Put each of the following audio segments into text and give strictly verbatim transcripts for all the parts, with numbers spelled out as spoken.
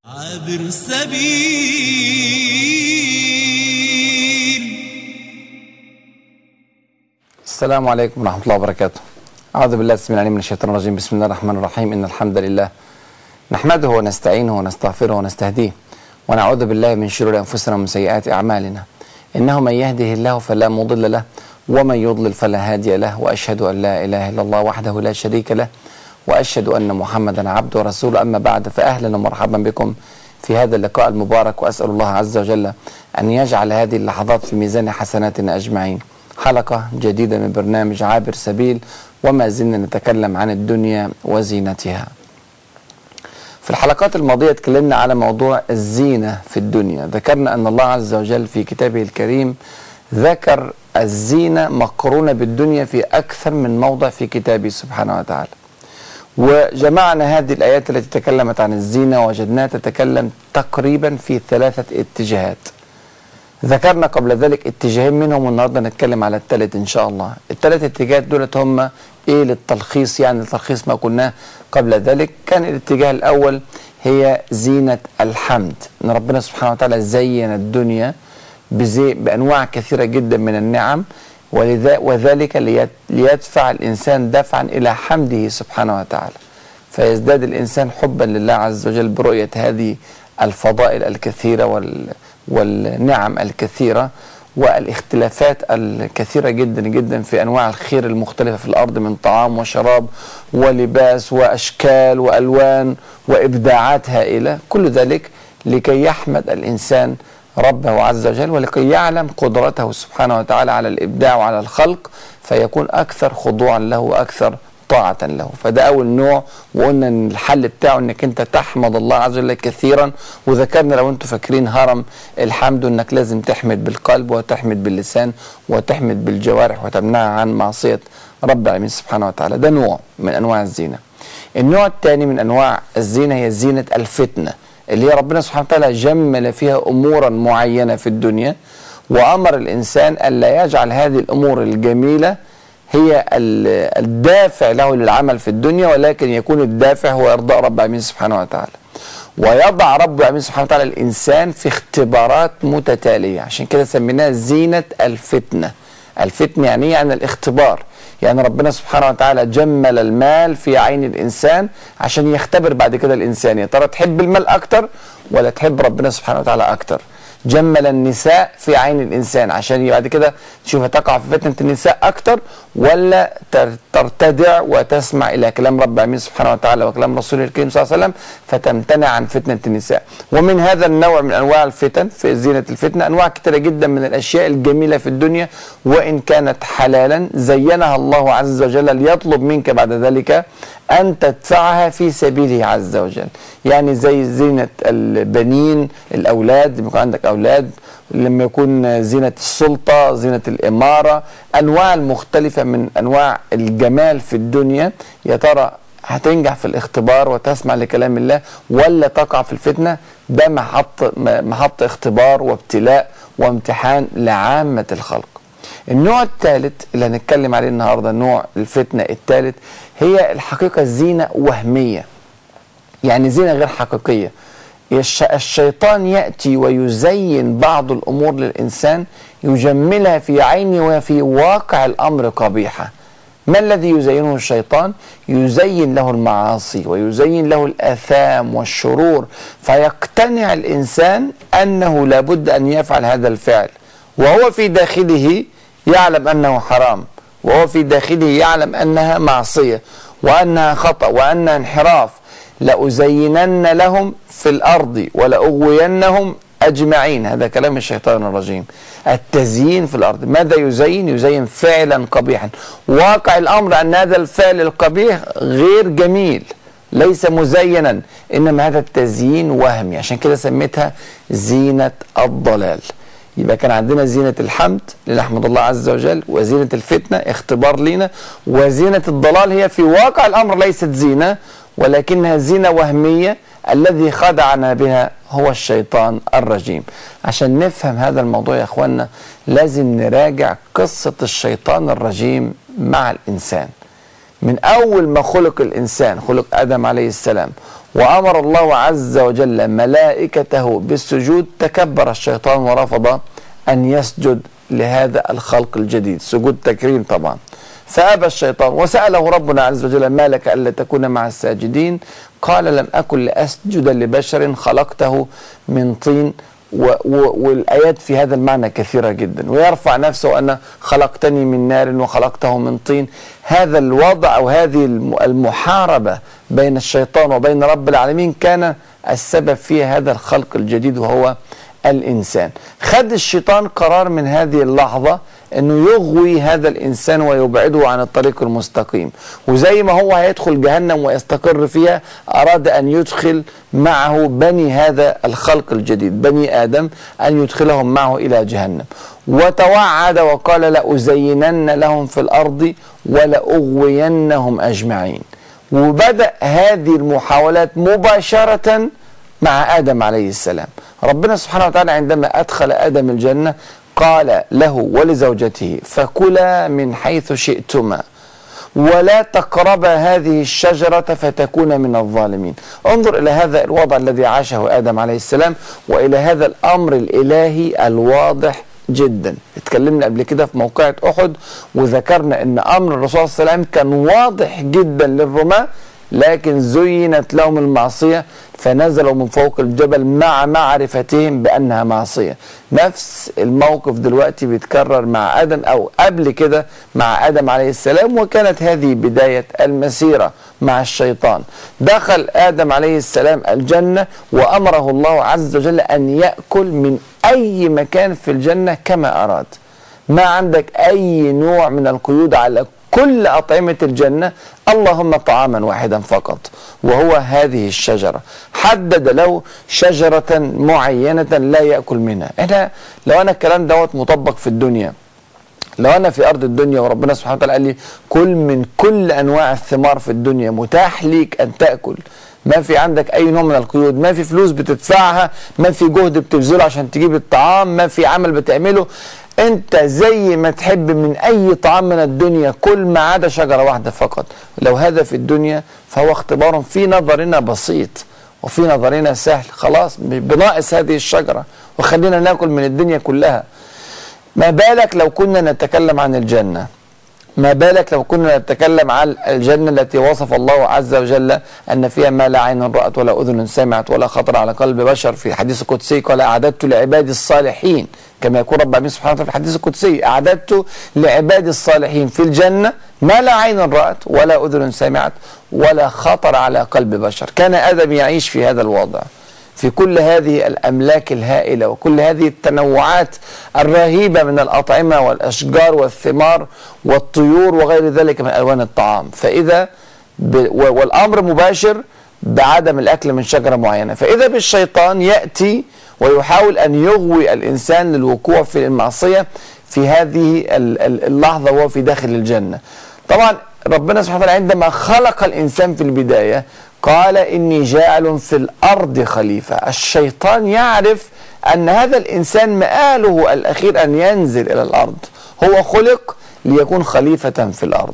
عابر سبيل. السلام عليكم ورحمة الله وبركاته. أعوذ بالله السميع العليم من الشيطان الرجيم. بسم الله الرحمن الرحيم. إن الحمد لله نحمده ونستعينه ونستغفره ونستهديه ونعوذ بالله من شرور أنفسنا ومن سيئات أعمالنا. إنه من يهده الله فلا مضل له ومن يضلل فلا هادي له، وأشهد أن لا إله إلا الله وحده لا شريك له، وأشهد أن محمدا عبده ورسوله. أما بعد، فأهلا ومرحبا بكم في هذا اللقاء المبارك، وأسأل الله عز وجل أن يجعل هذه اللحظات في ميزان حسناتنا أجمعين. حلقة جديدة من برنامج عابر سبيل، وما زلنا نتكلم عن الدنيا وزينتها. في الحلقات الماضية تكلمنا على موضوع الزينة في الدنيا. ذكرنا أن الله عز وجل في كتابه الكريم ذكر الزينة مقرونة بالدنيا في أكثر من موضع في كتابه سبحانه وتعالى، وجمعنا هذه الآيات التي تكلمت عن الزينة وجدناها تتكلم تقريبا في ثلاثة اتجاهات. ذكرنا قبل ذلك اتجاهين منهم، والنهارده نتكلم على الثالث إن شاء الله. الثلاث اتجاهات دولت هم إيه للتلخيص، يعني تلخيص ما قلناه قبل ذلك. كان الاتجاه الأول هي زينة الحمد، إن ربنا سبحانه وتعالى زين الدنيا بزي بأنواع كثيرة جدا من النعم، وذلك ليدفع الإنسان دفعا إلى حمده سبحانه وتعالى، فيزداد الإنسان حبا لله عز وجل برؤية هذه الفضائل الكثيرة وال والنعم الكثيرة والاختلافات الكثيرة جدا جدا في أنواع الخير المختلفة في الأرض، من طعام وشراب ولباس وأشكال وألوان وإبداعات هائلة. كل ذلك لكي يحمد الإنسان ربه عز وجل، ولكي يعلم قدرته سبحانه وتعالى على الإبداع وعلى الخلق، فيكون أكثر خضوعا له وأكثر طاعة له. فده أول نوع، وقلنا إن الحل بتاعه إنك أنت تحمد الله عز وجل كثيرا. وذكرنا لو أنتم فاكرين هرم الحمد، إنك لازم تحمد بالقلب وتحمد باللسان وتحمد بالجوارح وتمنعها عن معصية رب العالمين سبحانه وتعالى. ده نوع من أنواع الزينة. النوع الثاني من أنواع الزينة هي زينة الفتنة، اللي هي ربنا سبحانه وتعالى جمل فيها أمورا معينة في الدنيا، وأمر الإنسان ألا يجعل هذه الأمور الجميلة هي الدافع له للعمل في الدنيا، ولكن يكون الدافع هو إرضاء رب العالمين سبحانه وتعالى. ويضع رب العالمين سبحانه وتعالى الإنسان في اختبارات متتالية، عشان كده سميناها زينة الفتنة. الفتنة يعني يعني الاختبار، يعني ربنا سبحانه وتعالى جمل المال في عين الإنسان عشان يختبر بعد كده الإنسان، يا ترى تحب المال أكتر ولا تحب ربنا سبحانه وتعالى أكتر. جمل النساء في عين الإنسان عشان بعد كده تشوف تقع في فتنة النساء أكتر ولا ترتدع وتسمع إلى كلام رب العالمين سبحانه وتعالى وكلام رسوله الكريم صلى الله عليه وسلم فتمتنع عن فتنة النساء. ومن هذا النوع من أنواع الفتن في زينة الفتنة أنواع كثيرة جدا من الأشياء الجميلة في الدنيا، وإن كانت حلالا زينها الله عز وجل ليطلب منك بعد ذلك أن تدفعها في سبيله عز وجل. يعني زي زينة البنين، الأولاد، لما يكون عندك أولاد، لما يكون زينة السلطة، زينة الإمارة، أنواع المختلفة من أنواع الجمال في الدنيا. يا ترى هتنجح في الاختبار وتسمع لكلام الله ولا تقع في الفتنة؟ ده محط محط اختبار وابتلاء وامتحان لعامة الخلق. النوع الثالث اللي هنتكلم عليه النهارده، نوع الفتنة الثالث، هي الحقيقة زينة وهمية، يعني زينة غير حقيقية. الشيطان يأتي ويزين بعض الأمور للإنسان، يجملها في عينه وفي واقع الأمر قبيحة. ما الذي يزينه الشيطان؟ يزين له المعاصي ويزين له الآثام والشرور، فيقتنع الإنسان أنه لابد أن يفعل هذا الفعل، وهو في داخله يعلم أنه حرام، وهو في داخله يعلم أنها معصية وأنها خطأ وأنها انحراف. لأزينن لهم في الأرض ولأغوينهم أجمعين. هذا كلام الشيطان الرجيم. التزيين في الأرض، ماذا يزين؟ يزين فعلا قبيحا. واقع الأمر أن هذا الفعل القبيح غير جميل، ليس مزينا، إنما هذا التزيين وهمي. عشان كده سميتها زينة الضلال. يبقى كان عندنا زينة الحمد لنحمد الله عز وجل، وزينة الفتنة اختبار لنا، وزينة الضلال هي في واقع الأمر ليست زينة ولكنها زينة وهمية الذي خدعنا بها هو الشيطان الرجيم. عشان نفهم هذا الموضوع يا أخوانا لازم نراجع قصة الشيطان الرجيم مع الإنسان من أول ما خلق الإنسان، خلق آدم عليه السلام، وأمر الله عز وجل ملائكته بالسجود، تكبر الشيطان ورفض أن يسجد لهذا الخلق الجديد، سجود تكريم طبعا. فأبى الشيطان وسأله ربنا عز وجل: ما لك ألا تكون مع الساجدين؟ قال: لم أكن لأسجد لبشر خلقته من طين. و و والآيات في هذا المعنى كثيرة جدا. ويرفع نفسه: أنا خلقتني من نار وخلقته من طين. هذا الوضع أو هذه المحاربة بين الشيطان وبين رب العالمين كان السبب فيها هذا الخلق الجديد وهو الإنسان. خد الشيطان قرار من هذه اللحظة انه يغوي هذا الانسان ويبعده عن الطريق المستقيم، وزي ما هو هيدخل جهنم ويستقر فيها اراد ان يدخل معه بني هذا الخلق الجديد بني ادم، ان يدخلهم معه الى جهنم. وتوعد وقال: لأزينن لهم في الارض ولأغوينهم اجمعين. وبدأ هذه المحاولات مباشرة مع آدم عليه السلام. ربنا سبحانه وتعالى عندما أدخل آدم الجنة قال له ولزوجته: فكلا من حيث شئتما ولا تقربا هذه الشجرة فتكون من الظالمين. انظر إلى هذا الوضع الذي عاشه آدم عليه السلام، وإلى هذا الأمر الإلهي الواضح جدا. اتكلمنا قبل كده في موقعة أحد وذكرنا أن أمر الرسول صلى الله عليه وسلم كان واضح جدا للرماة، لكن زينت لهم المعصية فنزلوا من فوق الجبل مع معرفتهم بأنها معصية. نفس الموقف دلوقتي بيتكرر مع آدم أو قبل كده مع آدم عليه السلام، وكانت هذه بداية المسيرة مع الشيطان. دخل آدم عليه السلام الجنة وأمره الله عز وجل أن يأكل من أي مكان في الجنة كما أراد. ما عندك أي نوع من القيود على كل أطعمة الجنة، اللهم طعاما واحدا فقط وهو هذه الشجرة. حدد له شجرة معينة لا يأكل منها. أنا لو أنا الكلام دوت مطبق في الدنيا، لو أنا في أرض الدنيا وربنا سبحانه وتعالى قال لي كل من كل أنواع الثمار في الدنيا متاح ليك أن تأكل، ما في عندك أي نوع من القيود، ما في فلوس بتدفعها، ما في جهد بتبذله عشان تجيب الطعام، ما في عمل بتعمله، انت زي ما تحب من اي طعام من الدنيا كل ما عدا شجرة واحدة فقط. لو هذا في الدنيا فهو اختبار في نظرنا بسيط وفي نظرنا سهل، خلاص بناقص هذه الشجرة وخلينا ناكل من الدنيا كلها. ما بالك لو كنا نتكلم عن الجنة، ما بالك لو كنا نتكلم عن الجنة التي وصف الله عز وجل أن فيها ما لا عين رأت ولا أذن سمعت ولا خطر على قلب بشر. في الحديث القدسي قال: أعددت لعبادي الصالحين، كما يقول رب العالمين سبحانه وتعالى في الحديث القدسي: أعددت لعبادي الصالحين في الجنة ما لا عين رأت ولا أذن سمعت ولا خطر على قلب بشر. كان آدم يعيش في هذا الوضع، في كل هذه الأملاك الهائلة وكل هذه التنوعات الرهيبة من الأطعمة والأشجار والثمار والطيور وغير ذلك من ألوان الطعام. فإذا ب... والأمر مباشر بعدم الأكل من شجرة معينة، فإذا بالشيطان يأتي ويحاول أن يغوي الإنسان للوقوع في المعصية في هذه اللحظة وهو في داخل الجنة. طبعا ربنا سبحانه وتعالى عندما خلق الإنسان في البداية قال: إني جاعل في الأرض خليفة. الشيطان يعرف أن هذا الإنسان مآله الأخير أن ينزل إلى الأرض، هو خلق ليكون خليفة في الأرض،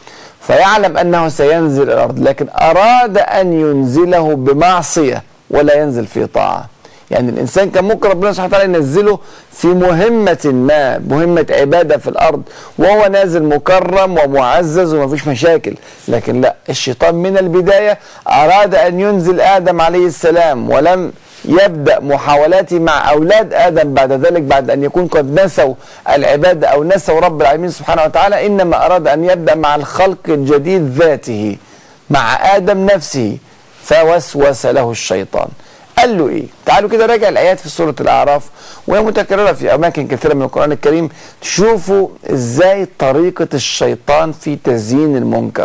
فيعلم أنه سينزل إلى الأرض، لكن أراد أن ينزله بمعصية ولا ينزل في طاعة. يعني الإنسان كان ممكن ربنا سبحانه وتعالى ينزله في مهمة ما، مهمة عبادة في الأرض، وهو نازل مكرم ومعزز وما فيش مشاكل، لكن لا، الشيطان من البداية أراد أن ينزل آدم عليه السلام، ولم يبدأ محاولاته مع أولاد آدم بعد ذلك بعد أن يكون قد نسوا العبادة أو نسوا رب العالمين سبحانه وتعالى، إنما أراد أن يبدأ مع الخلق الجديد ذاته، مع آدم نفسه. فوسوس له الشيطان، قال له ايه؟ تعالوا كده راجع الايات في سوره الاعراف وهي متكرره في اماكن كثيره من القران الكريم، تشوفوا ازاي طريقه الشيطان في تزيين المنكر.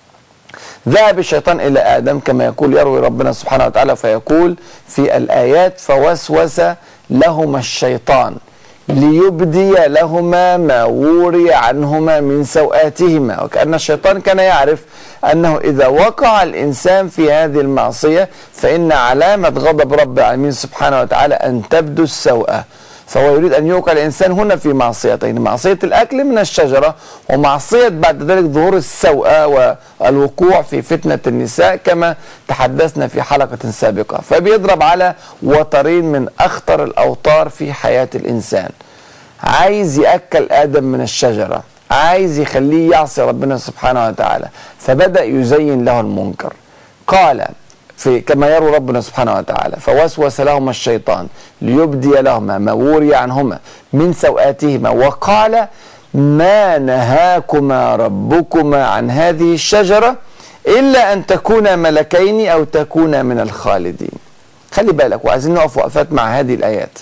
ذهب الشيطان الى ادم كما يقول يروي ربنا سبحانه وتعالى فيقول في الايات: فوسوس لهما الشيطان ليبدي لهما ما وري عنهما من سوآتهما. وكأن الشيطان كان يعرف أنه إذا وقع الإنسان في هذه المعصية فإن علامة غضب رب العالمين سبحانه وتعالى أن تبدو السوءة، فهو يريد أن يوقع الإنسان هنا في معصيتين، معصية الأكل من الشجرة ومعصية بعد ذلك ظهور السوءة والوقوع في فتنة النساء كما تحدثنا في حلقة سابقة. فبيضرب على وترين من أخطر الأوتار في حياة الإنسان. عايز يأكل آدم من الشجرة، عايز يخليه يعصي ربنا سبحانه وتعالى، فبدأ يزين له المنكر. قال في كما يروي ربنا سبحانه وتعالى: فوسوس لهما الشيطان ليبدي لهما ما وري عنهما من سوآتهما وقال ما نهاكما ربكما عن هذه الشجرة إلا أن تكونا ملكين أو تكونا من الخالدين. خلي بالك، وعايزين نقف وقفات مع هذه الآيات.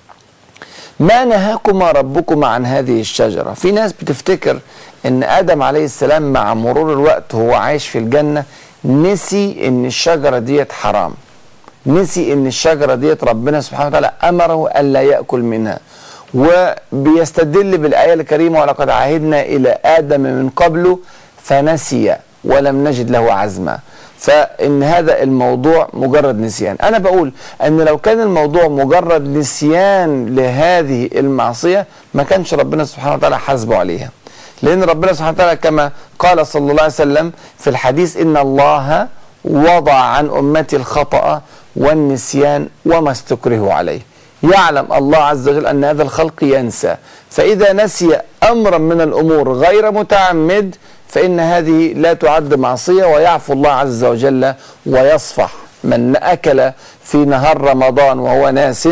ما نهاكما ربكما عن هذه الشجرة. في ناس بتفتكر ان آدم عليه السلام مع مرور الوقت وهو عايش في الجنة نسي ان الشجرة ديت حرام، نسي ان الشجرة ديت ربنا سبحانه وتعالى امره الا يأكل منها، وبيستدل بالآية الكريمة: ولقد عهدنا الى آدم من قبل فنسي ولم نجد له عزما. فإن هذا الموضوع مجرد نسيان. أنا بقول أن لو كان الموضوع مجرد نسيان لهذه المعصية ما كانش ربنا سبحانه وتعالى حاسبه عليها، لأن ربنا سبحانه وتعالى كما قال صلى الله عليه وسلم في الحديث: إن الله وضع عن أمتي الخطأ والنسيان وما استكرهوا عليه. يعلم الله عز وجل أن هذا الخلق ينسى، فإذا نسي أمرا من الأمور غير متعمد فإن هذه لا تعد معصية، ويعفو الله عز وجل ويصفح. من أكل في نهار رمضان وهو ناس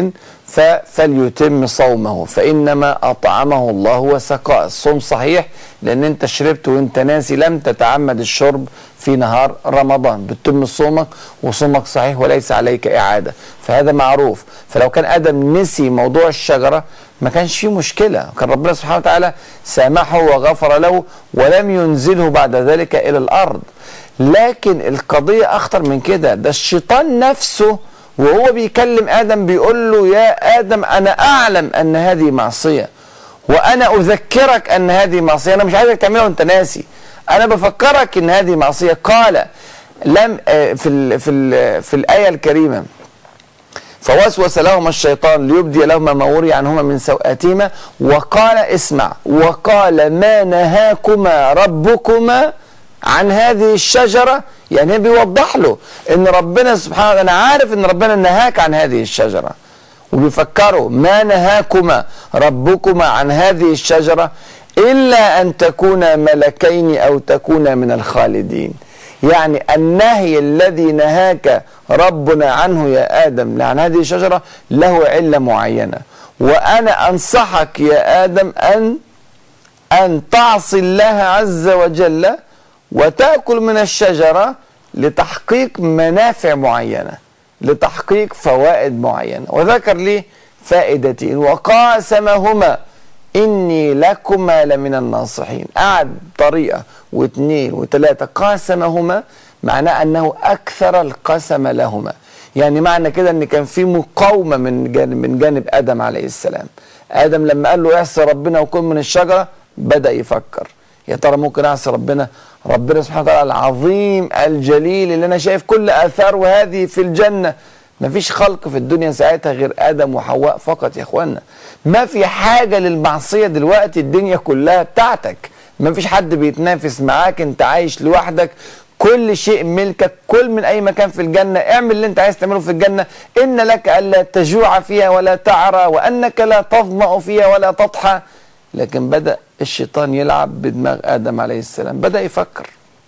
فليتم صومه فإنما أطعمه الله وسقاه. الصوم صحيح لأن أنت شربت وأنت ناسي، لم تتعمد الشرب في نهار رمضان، بتتم صومك وصومك صحيح وليس عليك إعادة، فهذا معروف. فلو كان آدم نسي موضوع الشجرة ما كانش فيه مشكلة، كان ربنا سبحانه وتعالى سامحه وغفر له ولم ينزله بعد ذلك إلى الأرض. لكن القضية أخطر من كده، ده الشيطان نفسه وهو بيكلم آدم بيقول له: يا آدم أنا أعلم أن هذه معصية وأنا أذكرك أن هذه معصية، أنا مش عايزك تعملها وأنت ناسي، أنا بفكرك أن هذه معصية. قال لم في ال في ال في الآية الكريمة: فوسوس لهما الشيطان ليبدي لهما ما وري عنهما من سوآتهما وقال اسمع وقال ما نهاكما ربكما عن هذه الشجرة. يعني بيوضح له ان ربنا سبحانه وتعالى، انا عارف ان ربنا نهاك عن هذه الشجرة، وبيفكروا ما نهاكما ربكما عن هذه الشجرة إلا أن تكونا ملكين أو تكونا من الخالدين. يعني النهي الذي نهاك ربنا عنه يا آدم عن هذه الشجرة له علة معينة، وأنا أنصحك يا آدم أن أن تعصي الله عز وجل وتأكل من الشجرة لتحقيق منافع معينة، لتحقيق فوائد معينة. وذكر لي فائدتين: وقاسمهما إني لكما لمن الناصحين. قعد طريقة واثنين وثلاثة، قاسمهما معناه أنه أكثر القسم لهما، يعني معنى كده أن كان في مقاومة من جانب, من جانب آدم عليه السلام. آدم لما قال له اعصي ربنا وكل من الشجرة بدأ يفكر: يا ترى ممكن أعصي ربنا؟ ربنا سبحانه وتعالى العظيم الجليل اللي أنا شايف كل آثار وهذه في الجنة، مفيش خلق في الدنيا ساعتها غير آدم وحواء فقط يا إخوانا، ما في حاجة للمعصية دلوقتي، الدنيا كلها بتاعتك، مفيش حد بيتنافس معاك، انت عايش لوحدك، كل شيء ملكك، كل من أي مكان في الجنة، اعمل اللي انت عايز تعمله في الجنة. إن لك ألا تجوع فيها ولا تعرى وأنك لا تظمأ فيها ولا تضحى. لكن بدأ الشيطان يلعب بدماغ آدم عليه السلام، بدأ يفكر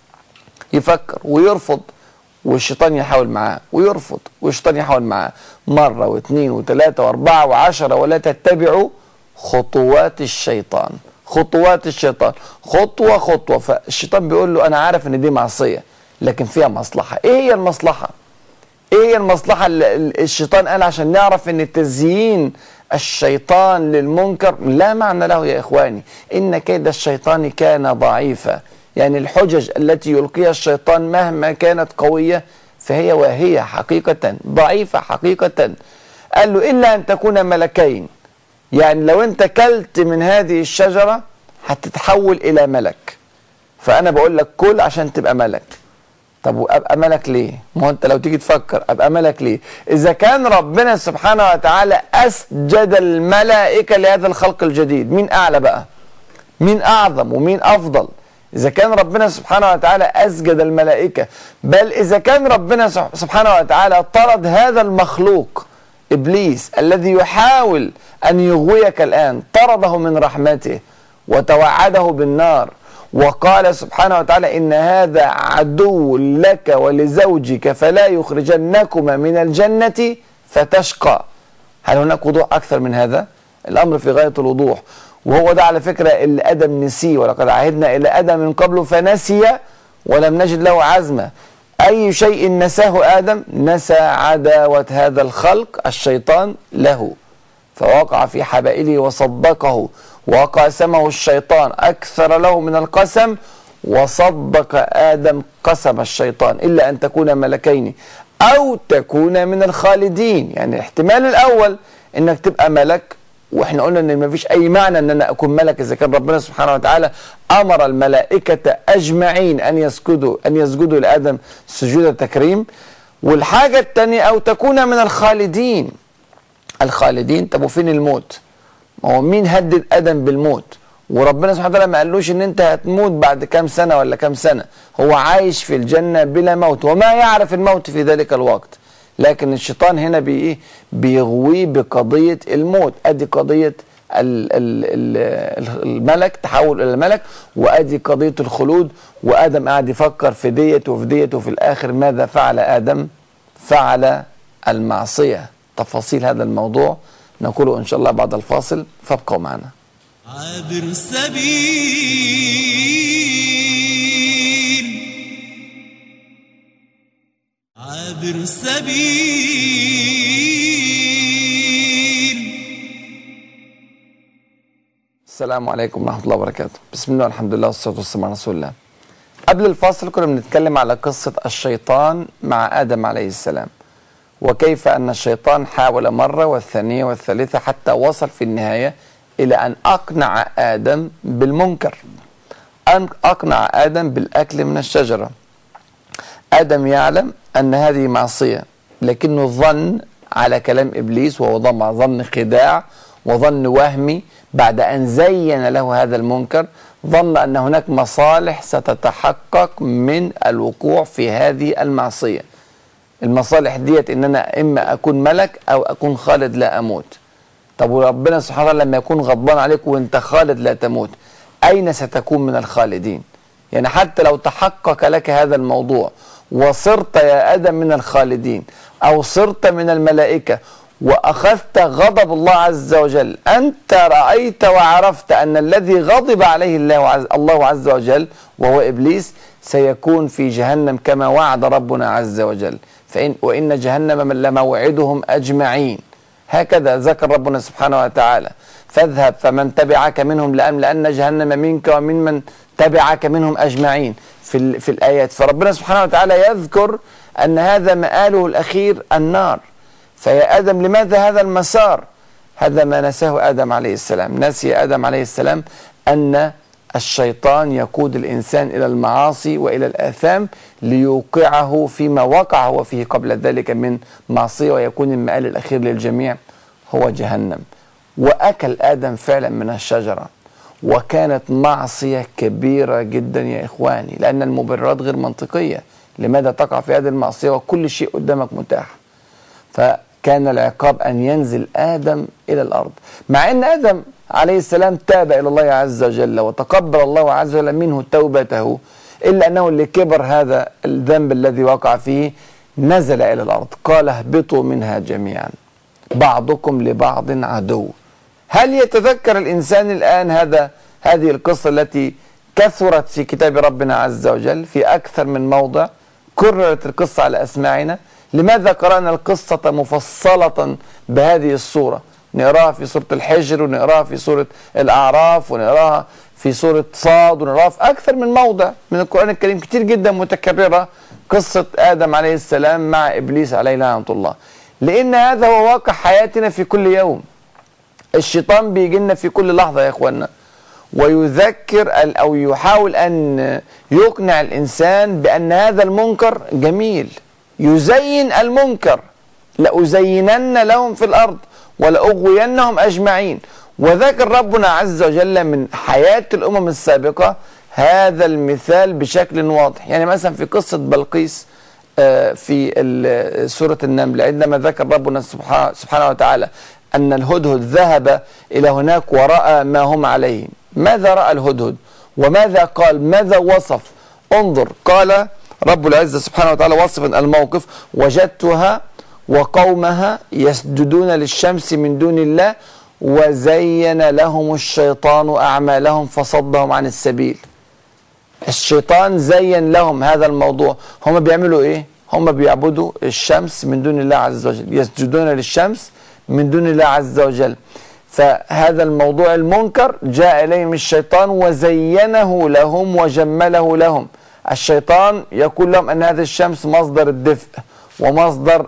يفكر ويرفض، والشيطان يحاول معاه ويرفض، والشيطان يحاول معاه مرة واثنين وثلاثة واربعة وعشرة. ولا تتبعوا خطوات الشيطان، خطوات الشيطان خطوة خطوة. فالشيطان بيقول له أنا عارف إن دي معصية لكن فيها مصلحة. إيه هي المصلحة؟ إيه هي المصلحة اللي الشيطان قال عشان نعرف إن تزيين الشيطان للمنكر لا معنى له يا إخواني؟ إن كيد الشيطان كان ضعيفا. يعني الحجج التي يلقيها الشيطان مهما كانت قوية فهي واهية حقيقة، ضعيفة حقيقة. قال له إلا أن تكون ملكين، يعني لو أنت كلت من هذه الشجرة هتتحول إلى ملك، فأنا بقول لك كل عشان تبقى ملك، طب وابقى ملك ليه؟ ما هو انت لو تيجي تفكر ابقى ملك ليه؟ اذا كان ربنا سبحانه وتعالى اسجد الملائكه لهذا الخلق الجديد، مين اعلى بقى؟ مين اعظم ومين افضل؟ اذا كان ربنا سبحانه وتعالى اسجد الملائكه، بل اذا كان ربنا سبحانه وتعالى طرد هذا المخلوق ابليس الذي يحاول ان يغويك الان، طرده من رحمته وتوعده بالنار، وقال سبحانه وتعالى إن هذا عدو لك ولزوجك فلا يخرجنكما من الجنة فتشقى. هل هناك وضوح أكثر من هذا؟ الأمر في غاية الوضوح، وهو ده على فكرة اللي آدم نسيه، ولقد عهدنا إلى آدم من قبل فنسي ولم نجد له عزما. أي شيء نساه آدم؟ نسى عداوة هذا الخلق الشيطان له، فوقع في حبائله وصدقه، وقاسمه الشيطان أكثر له من القسم، وصدق آدم قسم الشيطان إلا أن تكون ملكين أو تكون من الخالدين. يعني الاحتمال الأول إنك تبقى ملك، وإحنا قلنا إن مفيش أي معنى إن أنا أكون ملك إذا كان ربنا سبحانه وتعالى أمر الملائكة أجمعين أن يسجدوا أن يسجدوا لآدم سجود تكريم. والحاجة الثانية أو تكون من الخالدين. الخالدين، طب وفين الموت؟ ما هو مين هدد آدم بالموت؟ وربنا سبحانه وتعالى ما قالوش ان انت هتموت بعد كام سنة ولا كام سنة، هو عايش في الجنة بلا موت وما يعرف الموت في ذلك الوقت. لكن الشيطان هنا بي بيغويه بقضية الموت. ادي قضية ال ال ال الملك، تحول الى الملك، وادي قضية الخلود. وآدم قاعد يفكر في ديت وفي ديت، وفي الاخر ماذا فعل آدم؟ فعل المعصية. تفاصيل هذا الموضوع نقوله إن شاء الله بعد الفاصل، فابقوا معنا. عابر السبيل عابر السبيل. السلام عليكم ورحمة الله وبركاته. بسم الله والحمد لله والصلاة والسلام على رسول الله. قبل الفاصل كنا بنتكلم على قصة الشيطان مع آدم عليه السلام، وكيف أن الشيطان حاول مرة والثانية والثالثة حتى وصل في النهاية إلى أن أقنع آدم بالمنكر، أن أقنع آدم بالأكل من الشجرة. آدم يعلم أن هذه معصية، لكنه ظن على كلام إبليس، وهو ظن خداع وظن وهمي بعد أن زين له هذا المنكر، ظن أن هناك مصالح ستتحقق من الوقوع في هذه المعصية. المصالح ديت ان انا اما اكون ملك او اكون خالد لا اموت. طب وربنا سبحانه وتعالى لما يكون غضبان عليك وانت خالد لا تموت، اين ستكون من الخالدين؟ يعني حتى لو تحقق لك هذا الموضوع وصرت يا ادم من الخالدين او صرت من الملائكة واخذت غضب الله عز وجل، انت رأيت وعرفت ان الذي غضب عليه الله عز, الله عز وجل وهو ابليس سيكون في جهنم كما وعد ربنا عز وجل. فإن وإن جهنم لموعدهم أجمعين، هكذا ذكر ربنا سبحانه وتعالى. فاذهب فمن تبعك منهم لأملأن جهنم منك ومن من تبعك منهم أجمعين في, في الآيات. فربنا سبحانه وتعالى يذكر أن هذا مآله الأخير النار. فيا آدم لماذا هذا المسار؟ هذا ما نساه آدم عليه السلام. نسي آدم عليه السلام أن الشيطان يقود الإنسان إلى المعاصي وإلى الآثام ليوقعه فيما وقع هو فيه قبل ذلك من معصية، ويكون المآل الأخير للجميع هو جهنم. وأكل آدم فعلا من الشجرة، وكانت معصية كبيرة جدا يا إخواني، لأن المبررات غير منطقية. لماذا تقع في هذه المعصية وكل شيء قدامك متاح؟ فكان العقاب أن ينزل آدم إلى الأرض، مع أن آدم عليه السلام تاب إلى الله عز وجل وتقبل الله عز وجل منه توبته، إلا أنه لكبر هذا الذنب الذي وقع فيه نزل إلى الأرض. قال اهبطوا منها جميعا بعضكم لبعض عدو. هل يتذكر الإنسان الآن هذا هذه القصة التي كثرت في كتاب ربنا عز وجل في أكثر من موضع؟ كررت القصة على أسماعنا. لماذا قرأنا القصة مفصلة بهذه الصورة؟ نقراها في سورة الحجر، ونقراها في سورة الأعراف، ونقراها في سورة صاد، ونقراها في أكثر من موضع من القرآن الكريم كتير جدا متكررة، قصة آدم عليه السلام مع إبليس عليه لعنة الله. لأن هذا هو واقع حياتنا في كل يوم. الشيطان بيجي لنا في كل لحظة يا إخوانا، ويذكر أو يحاول أن يقنع الإنسان بأن هذا المنكر جميل، يزين المنكر. لأزينن لهم في الأرض ولأغوينهم أجمعين. وذكر ربنا عز وجل من حياة الأمم السابقة هذا المثال بشكل واضح. يعني مثلا في قصة بلقيس في سورة النمل، عندما ذكر ربنا سبحانه وتعالى أن الهدهد ذهب إلى هناك ورأى ما هم عليه. ماذا رأى الهدهد وماذا قال؟ ماذا وصف؟ انظر، قال رب العزة سبحانه وتعالى وصفا الموقف: وجدتها وقومها يسجدون للشمس من دون الله وزين لهم الشيطان أعمالهم فصدهم عن السبيل. الشيطان زين لهم هذا الموضوع. هم بيعملوا ايه؟ هم بيعبدوا الشمس من دون الله عز وجل، يسجدون للشمس من دون الله عز وجل. فهذا الموضوع المنكر جاء إليهم الشيطان وزينه لهم وجمله لهم. الشيطان يقول لهم أن هذه الشمس مصدر الدفء ومصدر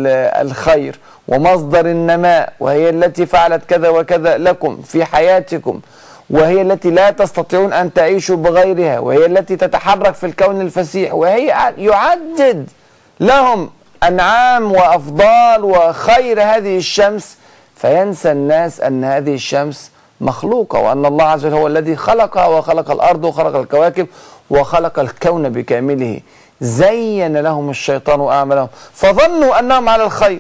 الخير ومصدر النماء، وهي التي فعلت كذا وكذا لكم في حياتكم، وهي التي لا تستطيعون أن تعيشوا بغيرها، وهي التي تتحرك في الكون الفسيح، وهي يعدد لهم أنعام وأفضال وخير هذه الشمس. فينسى الناس أن هذه الشمس مخلوقة، وأن الله عز وجل هو الذي خلقها وخلق الأرض وخلق الكواكب وخلق الكون بكامله. زين لهم الشيطان أعمالهم فظنوا أنهم على الخير،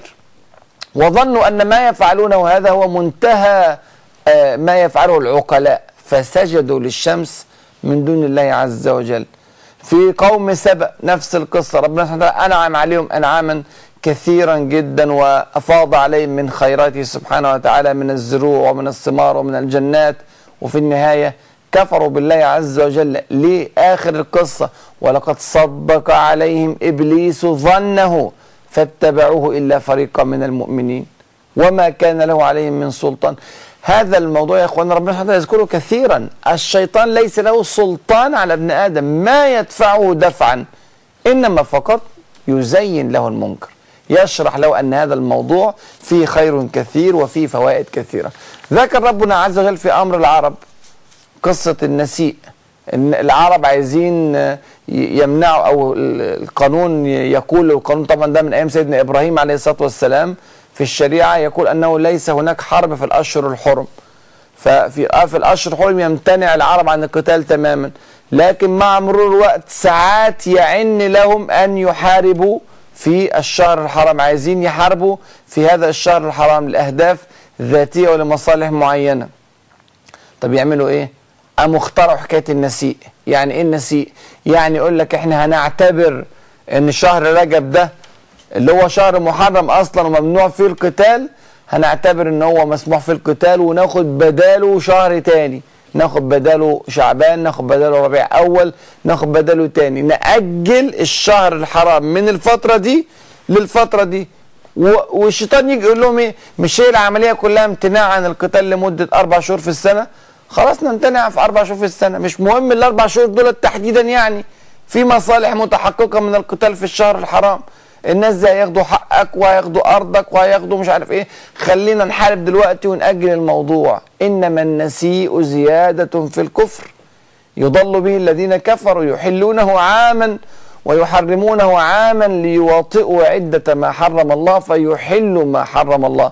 وظنوا أن ما يفعلونه هذا هو منتهى ما يفعله العقلاء، فسجدوا للشمس من دون الله عز وجل. في قوم سبأ نفس القصة، ربنا سبحانه وتعالى أنعم عليهم أنعاما كثيرا جدا وأفاض عليهم من خيراته سبحانه وتعالى من الزروع ومن الثمار ومن الجنات، وفي النهاية كفروا بالله عز وجل. لآخر القصة: ولقد صدق عليهم إبليس ظنه فاتبعوه إلا فريقا من المؤمنين وما كان له عليهم من سلطان. هذا الموضوع يا اخوانا ربنا سبحانه وتعالى يذكره كثيرا. الشيطان ليس له سلطان على ابن آدم ما يدفعه دفعا، إنما فقط يزين له المنكر، يشرح له أن هذا الموضوع فيه خير كثير وفيه فوائد كثيرة. ذكر ربنا عز وجل في أمر العرب قصة النسيء. إن العرب عايزين يمنعوا، أو القانون يقول، القانون طبعا ده من أيام سيدنا إبراهيم عليه الصلاة والسلام في الشريعة، يقول أنه ليس هناك حرب في الأشهر الحرم. ففي في الأشهر الحرم يمتنع العرب عن القتال تماما، لكن مع مرور الوقت ساعات يعن لهم أن يحاربوا في الشهر الحرام. عايزين يحاربوا في هذا الشهر الحرام لأهداف ذاتية ولمصالح معينة. طب يعملوا إيه؟ قاموا اخترعوا حكاية النسيء. يعني إيه النسيء؟ يعني يقول لك إحنا هنعتبر إن شهر رجب ده اللي هو شهر محرم اصلا وممنوع فيه القتال، هنعتبر ان هو مسموح فيه القتال وناخد بداله شهر تاني، ناخد بداله شعبان، ناخد بداله ربيع اول، ناخد بداله تاني، نأجل الشهر الحرام من الفترة دي للفترة دي. والشيطان يجي يقول لهم ايه؟ مش هي العملية كلها امتناع عن القتال لمدة اربع شهور في السنة؟ خلاص نمتنع في اربع شهور في السنة، مش مهم الاربع شهور دول تحديدا، يعني في مصالح متحققة من القتال في الشهر الحرام. الناس دي هياخدوا حقك وهياخدوا ارضك وهياخدوا مش عارف ايه، خلينا نحارب دلوقتي ونأجل الموضوع. انما النسيء زيادة في الكفر يضل به الذين كفروا يحلونه عاما ويحرمونه عاما ليواطئوا عدة ما حرم الله فيحلوا ما حرم الله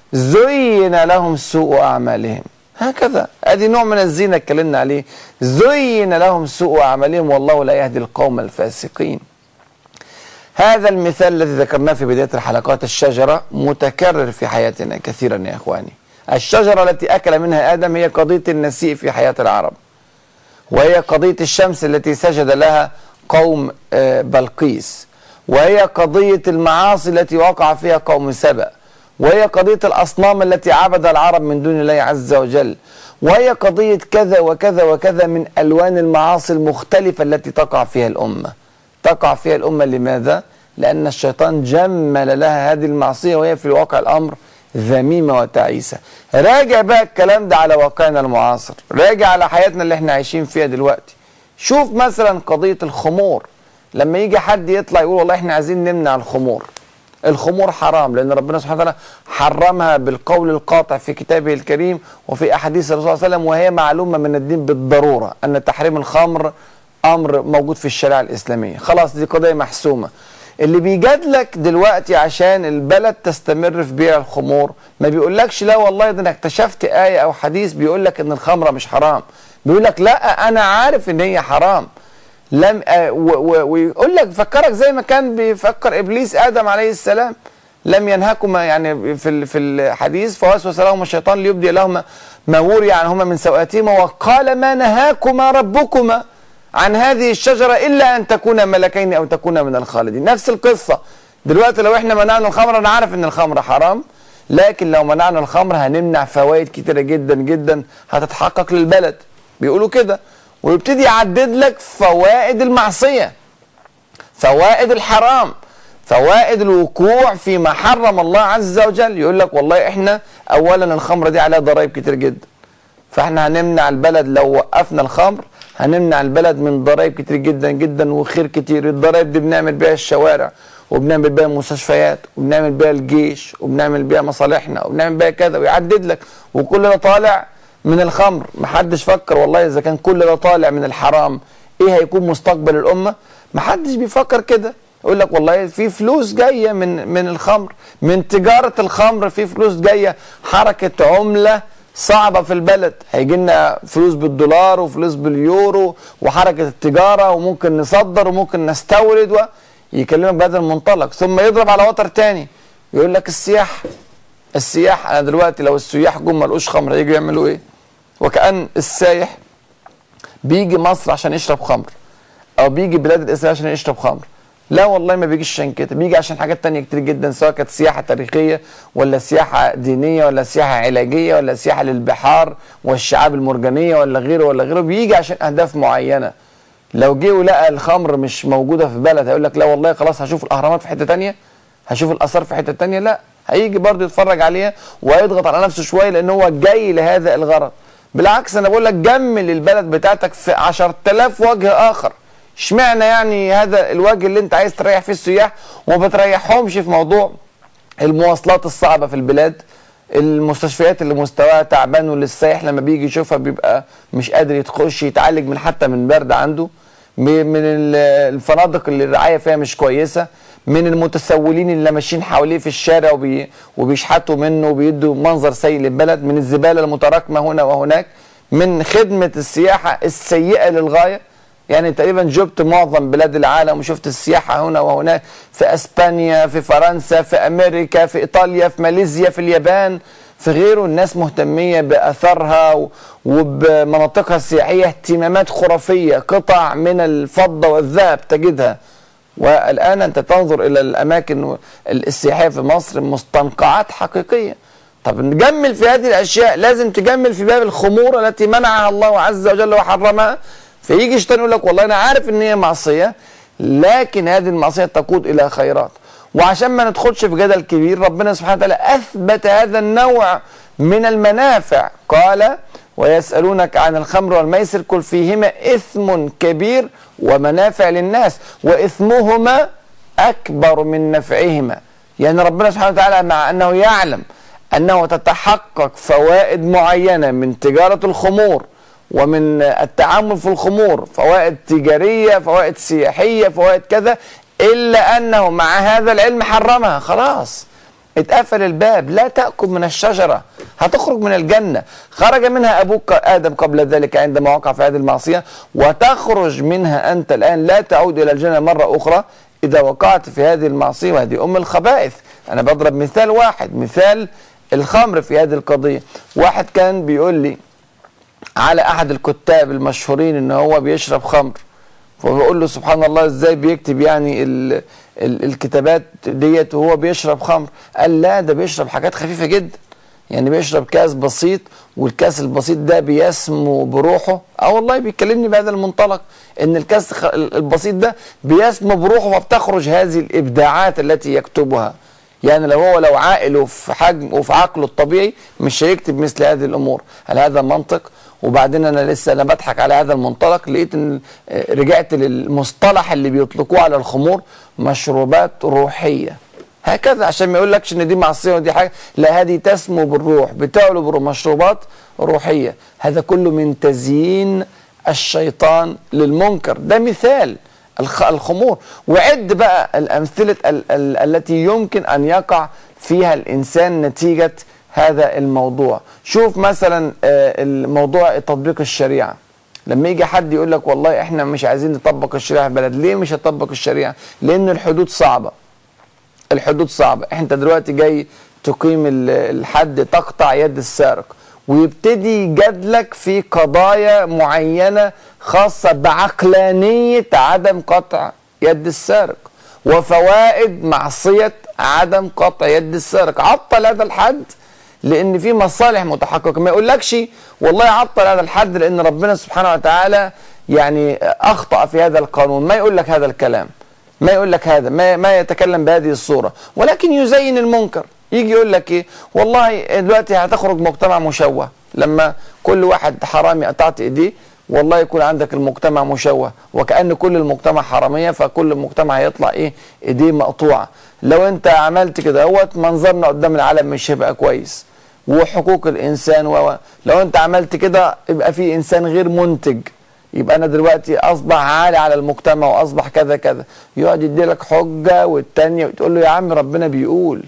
زين لهم سوء اعمالهم. هكذا ادي نوع من الزينة اتكلمنا عليه، زين لهم سوء اعمالهم والله لا يهدي القوم الفاسقين. هذا المثال الذي ذكرناه في بداية الحلقات، الشجرة، متكرر في حياتنا كثيرا يا إخواني. الشجرة التي أكل منها آدم هي قضية النسيء في حياة العرب، وهي قضية الشمس التي سجد لها قوم بلقيس، وهي قضية المعاصي التي وقع فيها قوم سبأ، وهي قضية الأصنام التي عبد العرب من دون الله عز وجل، وهي قضية كذا وكذا وكذا من ألوان المعاصي المختلفة التي تقع فيها الأمة. تقع فيها الأمة لماذا؟ لأن الشيطان جمل لها هذه المعصية وهي في الواقع الأمر ذميمة وتعيسة. راجع بقى الكلام ده على واقعنا المعاصر، راجع على حياتنا اللي احنا عايشين فيها دلوقتي. شوف مثلا قضية الخمور، لما يجي حد يطلع يقول والله احنا عايزين نمنع الخمور، الخمور حرام، لأن ربنا سبحانه وتعالى حرمها بالقول القاطع في كتابه الكريم وفي أحاديث الرسول صلى الله عليه وسلم، وهي معلومة من الدين بالضرورة أن تحريم الخمر أمر موجود في الشريعة الإسلامية. خلاص دي قضية محسومة. اللي بيجادلك دلوقتي عشان البلد تستمر في بيع الخمور ما بيقولكش لا والله ده انا اكتشفت آية أو حديث بيقولك إن الخمرة مش حرام، بيقولك لا أنا عارف إن هي حرام. لم آه ويقول لك فكرك زي ما كان بيفكر ابليس ادم عليه السلام، لم ينهكما يعني في في الحديث فوسوس لهما الشيطان ليبدي لهما ما وري عنهما من سوآتهما وقال ما نهاكما ربكما عن هذه الشجره الا ان تكونا ملكين او تكونا من الخالدين. نفس القصه دلوقتي لو احنا منعنا الخمر، انا عارف ان الخمر حرام، لكن لو منعنا الخمر هنمنع فوائد كتيره جدا جدا هتتحقق للبلد، بيقولوا كده. ويبتدي يعدد لك فوائد المعصية، فوائد الحرام، فوائد الوقوع فيما حرم الله عز وجل. يقول لك والله احنا اولا الخمرة دي عليها ضرائب كتير جدا، فاحنا هنمنع البلد لو وقفنا الخمر، هنمنع البلد من ضرائب كتير جدا جدا وخير كتير. الضرائب دي بنعمل بيها الشوارع، وبنعمل بيها المستشفيات، وبنعمل بيها الجيش، وبنعمل بيها مصالحنا، وبنعمل بيها كذا، ويعدد لك. وكل ده طالع من الخمر. محدش فكر والله اذا كان كل ده طالع من الحرام ايه هيكون مستقبل الامه؟ محدش بيفكر كده. يقول لك والله في فلوس جايه من من الخمر، من تجاره الخمر في فلوس جايه، حركه عمله صعبه في البلد، هيجي لنا فلوس بالدولار وفلوس باليورو وحركه التجاره، وممكن نصدر وممكن نستورد، ويكلمك بهذا المنطلق. ثم يضرب على وتر تاني يقول لك السياحه. السياح انا دلوقتي لو السياح جم ما لقوش خمر هيجوا يعملوا ايه؟ وكأن السايح بيجي مصر عشان يشرب خمر او بيجي بلاد الاسلام عشان يشرب خمر. لا والله ما بيجيش عشان كده، بيجي عشان حاجات تانية كتير جدا، سواء كانت سياحة تاريخية ولا سياحة دينية ولا سياحة علاجية ولا سياحة للبحار والشعاب المرجانية ولا غيره ولا غيره، بيجي عشان اهداف معينة. لو جه ولقى الخمر مش موجودة في بلد هيقول لك لا والله خلاص هشوف الاهرامات في حتة تانية، هشوف الاثار في حتة تانية. لا، هيجي برضه يتفرج عليها وهيضغط على نفسه شوية لان هو جاي لهذا الغرض. بالعكس انا بقول لك جمل البلد بتاعتك في عشرة آلاف وجه اخر. اشمعنى يعني هذا الوجه اللي انت عايز تريح فيه السياح وما بتريحهمش في موضوع المواصلات الصعبه في البلاد، المستشفيات اللي مستواها تعبان واللي السائح لما بيجي يشوفها بيبقى مش قادر يتخش يتعالج من حتى من برد عنده، من الفنادق اللي الرعايه فيها مش كويسه، من المتسولين اللي ماشيين حواليه في الشارع وبي وبيشحتوا منه وبيدوا منظر سيء للبلد، من الزباله المتراكمه هنا وهناك، من خدمه السياحه السيئه للغايه. يعني تقريبا جبت معظم بلاد العالم وشفت السياحه هنا وهناك، في اسبانيا، في فرنسا، في امريكا، في ايطاليا، في ماليزيا، في اليابان، في غيره. الناس مهتميه باثارها وبمناطقها السياحيه اهتمامات خرافيه، قطع من الفضه والذهب تجدها. والآن أنت تنظر إلى الأماكن السياحية في مصر مستنقعات حقيقية. طب نجمل في هذه الأشياء، لازم تجمل في باب الخمور التي منعها الله عز وجل وحرمها. فيجي الشيطان يقول لك والله أنا عارف إن هي معصية، لكن هذه المعصية تقود إلى خيرات. وعشان ما ندخلش في جدل كبير، ربنا سبحانه وتعالى أثبت هذا النوع من المنافع. قال ويسألونك عن الخمر والميسر قل فيهما إثم كبير ومنافع للناس وإثمهما أكبر من نفعهما. يعني ربنا سبحانه وتعالى مع أنه يعلم أنه تتحقق فوائد معينة من تجارة الخمور ومن التعامل في الخمور، فوائد تجارية، فوائد سياحية، فوائد كذا، إلا أنه مع هذا العلم حرمها. خلاص اتقفل الباب، لا تأكل من الشجرة، هتخرج من الجنة. خرج منها أبوك آدم قبل ذلك عندما وقع في هذه المعصية، وتخرج منها أنت الآن، لا تعود إلى الجنة مرة أخرى إذا وقعت في هذه المعصية، وهذه أم الخبائث. أنا بضرب مثال واحد، مثال الخمر في هذه القضية. واحد كان بيقول لي على أحد الكتاب المشهورين إن هو بيشرب خمر، فبقول له سبحان الله ازاي بيكتب يعني ال ال الكتابات ديت وهو بيشرب خمر؟ قال لا ده بيشرب حاجات خفيفة جدا، يعني بيشرب كاس بسيط، والكاس البسيط ده بيسمو بروحه. اه والله بيكلمني بهذا المنطلق ان الكاس البسيط ده بيسمو بروحه، فبتخرج هذه الابداعات التي يكتبها. يعني لو هو لو عاقل وفي حجم وفي عقله الطبيعي مش هيكتب مثل هذه الامور. هل هذا منطق؟ وبعدين انا لسه انا بضحك على هذا المنطلق، لقيت ان رجعت للمصطلح اللي بيطلقوه على الخمور، مشروبات روحيه. هكذا عشان ما يقولكش ان دي معصيه ودي حاجه، لا هذه تسمو بالروح، بتعلو بمشروبات روحيه. هذا كله من تزيين الشيطان للمنكر. ده مثال الخمور، وعد بقى الامثله ال ال التي يمكن ان يقع فيها الانسان نتيجه هذا الموضوع. شوف مثلا الموضوع تطبيق الشريعه. لما يجي حد يقول لك والله احنا مش عايزين نطبق الشريعه في البلد، ليه مش هتطبق الشريعه؟ لان الحدود صعبه. الحدود صعبه، انت دلوقتي جاي تقيم الحد تقطع يد السارق، ويبتدي يجادلك في قضايا معينه خاصه بعقلانيه عدم قطع يد السارق وفوائد معصيه عدم قطع يد السارق. عطل هذا الحد لان في مصالح متحققه. ما يقولكش والله عطل هذا الحد لان ربنا سبحانه وتعالى يعني اخطا في هذا القانون، ما يقول لك هذا الكلام، ما يقول لك هذا، ما, ما يتكلم بهذه الصوره، ولكن يزين المنكر. يجي يقول لك ايه؟ والله دلوقتي هتخرج مجتمع مشوه، لما كل واحد حرامي قطعت ايديه والله يكون عندك المجتمع مشوه، وكأن كل المجتمع حراميه، فكل المجتمع هيطلع ايه؟ ايديه مقطوعه. لو انت عملت كده اهوت منظرنا قدام العالم مش هيبقى كويس، وحقوق الانسان و لو انت عملت كده يبقى في انسان غير منتج، يبقى انا دلوقتي اصبح عالي على المجتمع واصبح كذا كذا. يقعد يدي لك حجه والتانيه وتقول له يا عم ربنا بيقول،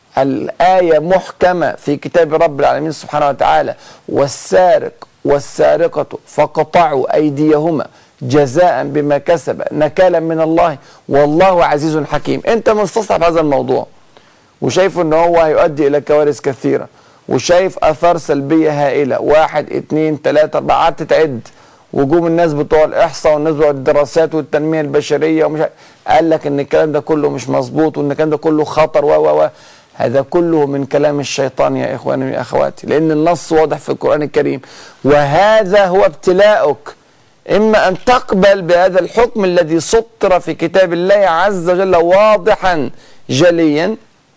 الآية محكمة في كتاب رب العالمين سبحانه وتعالى: والسارق والسارقة فقطعوا أيديهما جزاء بما كسب نكالا من الله والله عزيز حكيم. انت مستصعب هذا الموضوع وشايف ان هو هيؤدي الى كوارث كثيرة، وشايف اثار سلبية هائلة، واحد اتنين تلاتة اربعة، قعدت تعد وجوم الناس بتوع الاحصاء والناس بتوع الدراسات والتنمية البشرية ومش قال لك ان الكلام ده كله مش مظبوط وان الكلام ده كله خطر و و و هذا كله من كلام الشيطان يا إخواني يا أخواتي، لأن النص واضح في القرآن الكريم. وهذا هو ابتلاؤك، إما أن تقبل بهذا الحكم الذي سطر في كتاب الله عز وجل واضحا جليا،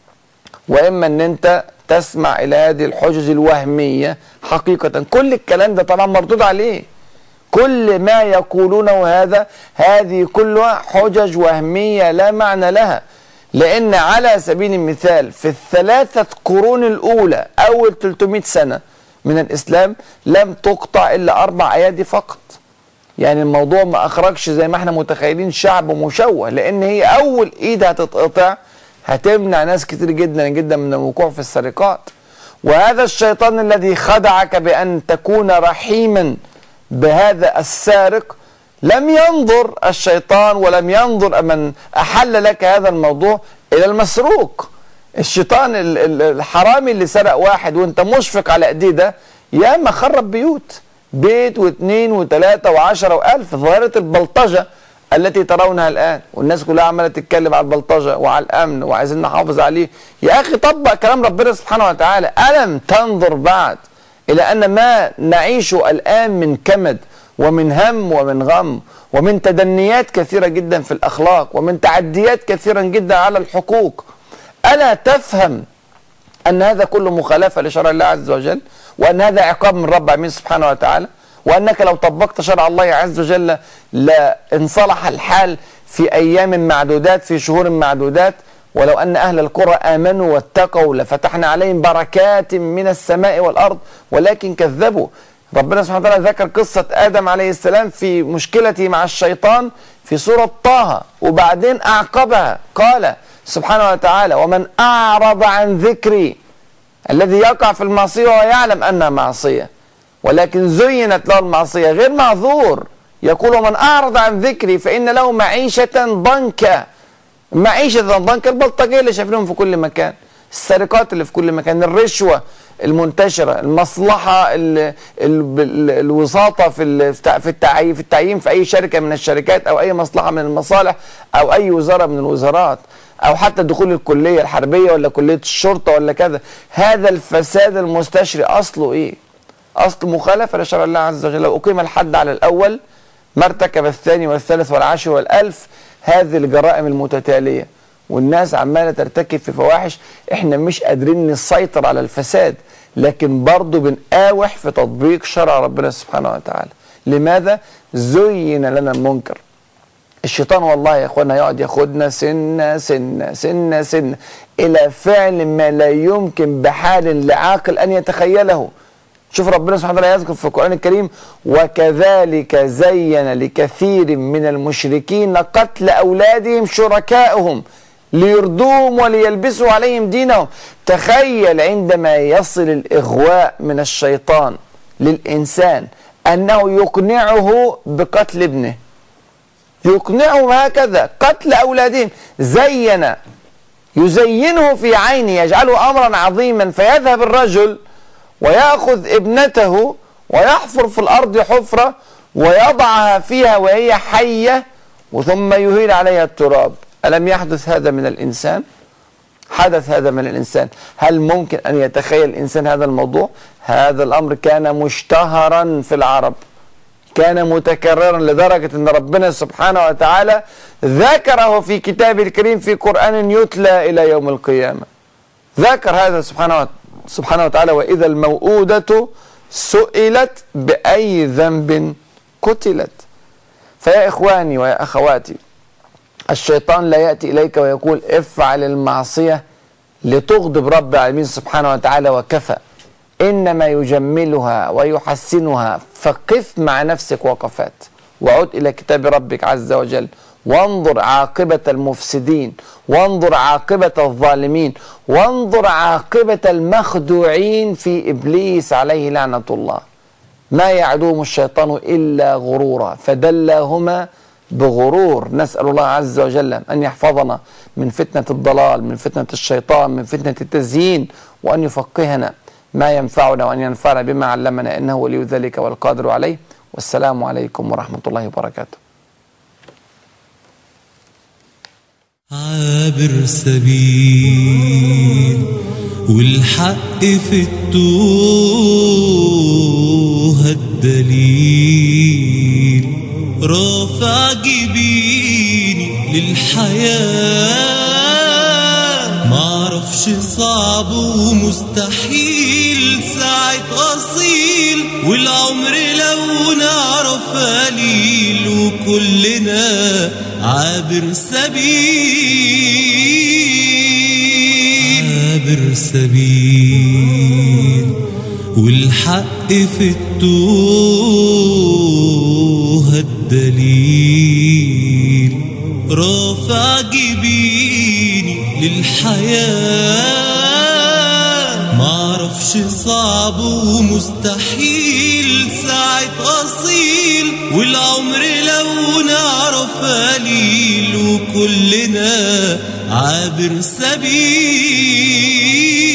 وإما أن أنت تسمع إلى هذه الحجج الوهمية. حقيقة كل الكلام ده طبعا مردود عليه، كل ما يقولونه هذا هذه كلها حجج وهمية لا معنى لها. لأن على سبيل المثال في الثلاثة قرون الأولى أول ثلاثمائة سنة من الإسلام لم تقطع إلا أربع أيادي فقط. يعني الموضوع ما أخرجش زي ما احنا متخيلين شعب مشوه، لأن هي أول إيد هتتقطع هتمنع ناس كتير جدا جدا من الوقوع في السرقات. وهذا الشيطان الذي خدعك بأن تكون رحيما بهذا السارق، لم ينظر الشيطان ولم ينظر من أحل لك هذا الموضوع إلى المسروق. الشيطان الحرامي اللي سرق واحد وانت مشفق على ايديه ده يا ما خرب بيوت، بيت واثنين وثلاثة وعشرة وألف. ظاهرة البلطجة التي ترونها الآن والناس كلها عمالة تتكلم على البلطجة وعلى الأمن وعايزين نحافظ عليه. يا أخي طبق كلام ربنا سبحانه وتعالى. ألم تنظر بعد إلى أن ما نعيشه الآن من كمد ومن هم ومن غم ومن تدنيات كثيرة جدا في الأخلاق ومن تعديات كثيرا جدا على الحقوق؟ ألا تفهم أن هذا كله مخالفة لشرع الله عز وجل، وأن هذا عقاب من رب العالمين سبحانه وتعالى، وأنك لو طبقت شرع الله عز وجل لانصلح الحال في أيام معدودات في شهور معدودات؟ ولو أن أهل القرى آمنوا واتقوا لفتحنا عليهم بركات من السماء والأرض ولكن كذبوا. ربنا سبحانه وتعالى ذكر قصة آدم عليه السلام في مشكلته مع الشيطان في سورة طه، وبعدين أعقبها قال سبحانه وتعالى: ومن أعرض عن ذكري، الذي يقع في المعصية وهو يعلم أنها معصية ولكن زينت له المعصية غير معذور. يقول: ومن أعرض عن ذكري فإن له معيشة ضنكا. معيشة ضنكا، البلطجية اللي شايفينهم في كل مكان، السرقات اللي في كل مكان، الرشوة المنتشرة، المصلحة ال ال ال الوساطة في في التعيين في التعيين في أي شركة من الشركات أو أي مصلحة من المصالح أو أي وزارة من الوزارات، أو حتى دخول الكلية الحربية ولا كلية الشرطة ولا كذا. هذا الفساد المستشري أصله إيه؟ أصل مخالفة لشرع الله عز وجل. لو أقيم الحد على الأول ما ارتكب الثاني والثالث والعاشر والألف هذه الجرائم المتتالية، والناس عمالة ترتكب في فواحش. احنا مش قادرين نسيطر على الفساد، لكن برضه بنقاوح في تطبيق شرع ربنا سبحانه وتعالى. لماذا؟ زين لنا المنكر. الشيطان والله يا اخوانا يقعد ياخدنا سنة سنة سنة سنة الى فعل ما لا يمكن بحال لعاقل ان يتخيله. شوف ربنا سبحانه وتعالى يذكر في القرآن الكريم: وكذلك زين لكثير من المشركين قتل أولادهم شركائهم ليردوهم وليلبسوا عليهم دينهم. تخيل عندما يصل الإغواء من الشيطان للإنسان أنه يقنعه بقتل ابنه، يقنعه هكذا قتل أولادهم. زين يزينه في عينه، يجعله أمرا عظيما، فيذهب الرجل ويأخذ ابنته ويحفر في الأرض حفرة ويضعها فيها وهي حية ثم يهيل عليها التراب. ألم يحدث هذا من الإنسان؟ حدث هذا من الإنسان. هل ممكن أن يتخيل الإنسان هذا الموضوع؟ هذا الأمر كان مشتهرا في العرب، كان متكررا لدرجة أن ربنا سبحانه وتعالى ذكره في كتابه الكريم في قرآن يتلى إلى يوم القيامة. ذكر هذا سبحانه وتعالى سبحانه وتعالى: وإذا الموءودة سئلت بأي ذنب قتلت. فيا إخواني ويا أخواتي، الشيطان لا يأتي إليك ويقول افعل المعصية لتغضب رب العالمين سبحانه وتعالى وكفى، إنما يجملها ويحسنها. فقف مع نفسك وقفات وعد إلى كتاب ربك عز وجل، وانظر عاقبة المفسدين، وانظر عاقبة الظالمين، وانظر عاقبة المخدوعين في إبليس عليه لعنة الله. ما يعدوهم الشيطان إلا غرورا فدلاهما بغرور. نسأل الله عز وجل أن يحفظنا من فتنة الضلال، من فتنة الشيطان، من فتنة التزيين، وأن يفقهنا ما ينفعنا وأن ينفعنا بما علمنا، إنه ولي ذلك والقادر عليه. والسلام عليكم ورحمة الله وبركاته. عابر سبيل والحق في التوه الدليل، رافع جبيني للحياة، معرفش صعب ومستحيل ساعة أصيل، والعمر لو نعرف قليل، وكلنا عابر سبيل، عابر سبيل والحق في التوه الدليل، رافع جبيني للحياة، معرفش صعب ومستحيل ساعة أصيل، والعمر لو نعرف قليل، وكلنا عابر سبيل.